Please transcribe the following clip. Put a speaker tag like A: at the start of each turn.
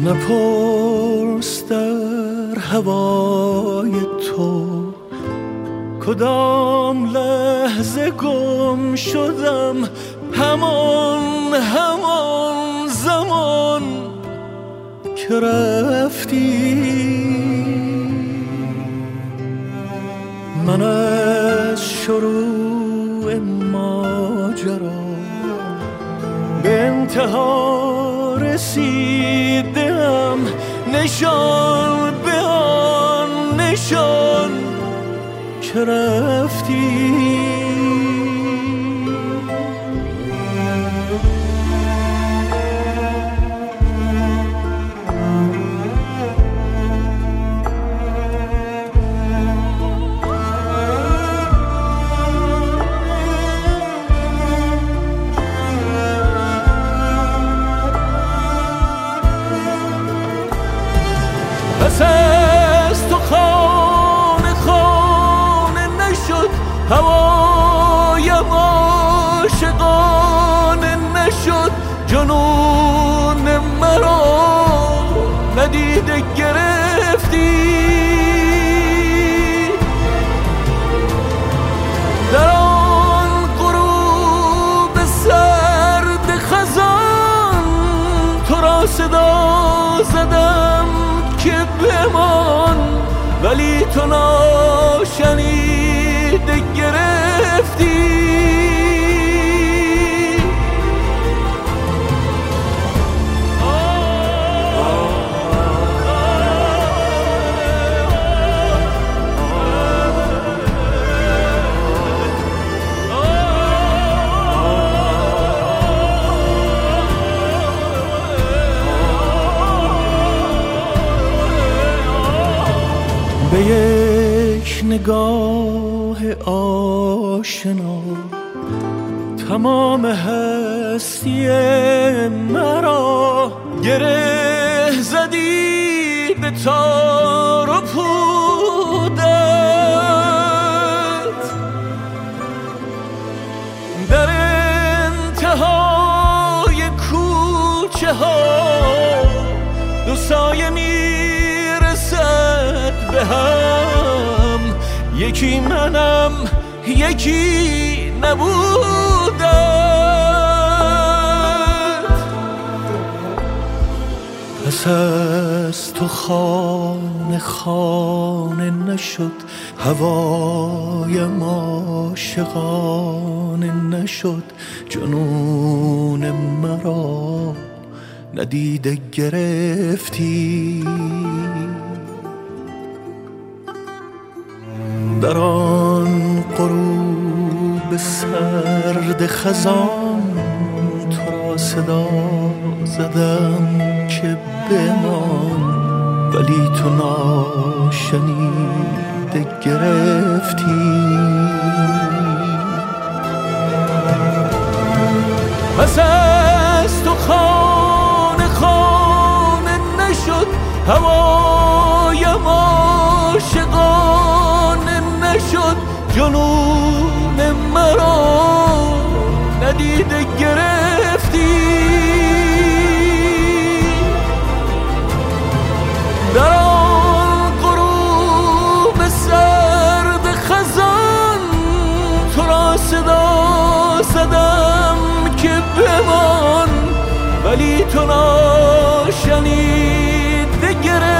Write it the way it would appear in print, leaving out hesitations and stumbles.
A: نپرس در هوای تو کدام لحظه گم شدم، همان زمان که رفتی. من از شروع ماجرا به انتها رسیدم، نشان به آن نشان که رفتی. پس از تو خانه خانه نشد، هوایم عاشقانه نشد، جنون مرا ندیده گرفتی. در آن غروب سرد خزان تو را صدا زدم که بمان، ولی تو ناشنیده گرفتی. به یک نگاه آشنا تمام هستی مرا گره زدی به تار و پودت. در انتهای کوچه ها دو سایه میرسد به هم، یکی منم یکی نبودت. پس از تو خانه خانه نشد، هوایم عاشقانه نشد، جنون مرا ندیده گرفتی. در آن غروب سرد خزان تو را صدا زدم که بمان، ولی تو ناشنیده گرفتی. پس از تو خانه خانه نشد، هوایم عاشقانه نشد، جنون مرا ندیده گرفتی. در آن غروب سرد خزان تو را صدا زدم که بمان، ولی تو ناشنیده گرفتی.